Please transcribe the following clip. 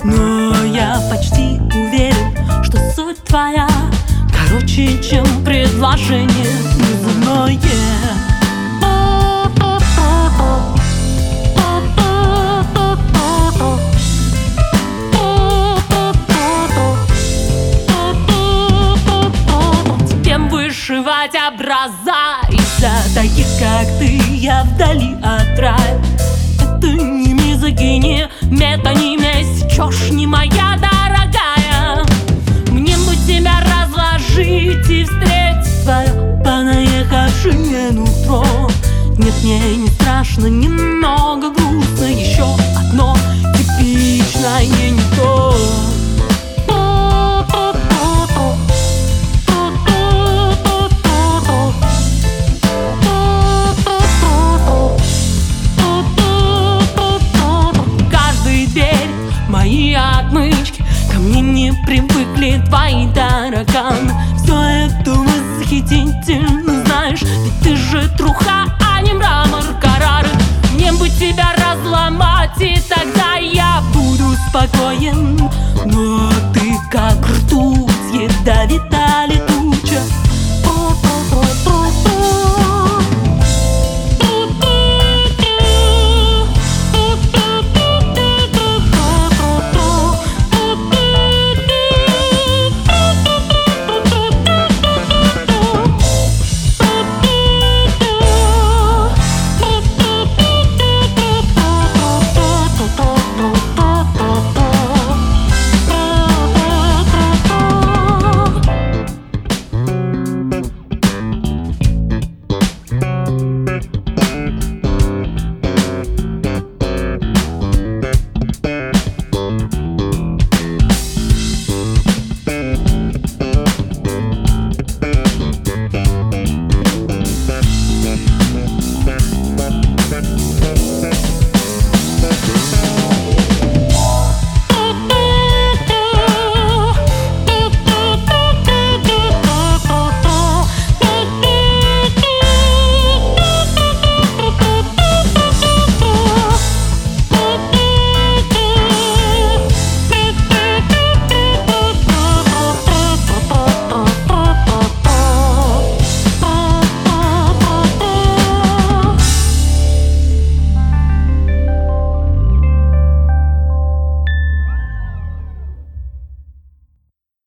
Но я почти уверен, что суть твоя короче, чем предложение неземное. Вышивать образа из-за таких, как ты, я вдали от рая. Это не мизогиния, метонимия, сечешь, не моя дорогая. Мне бы тебя разложить и встретить твое понаехавшее нутро. Нет, мне не страшно, немного грустно, еще одно типичное не то. Мои отмычки ко мне не привыкли, твои тараканы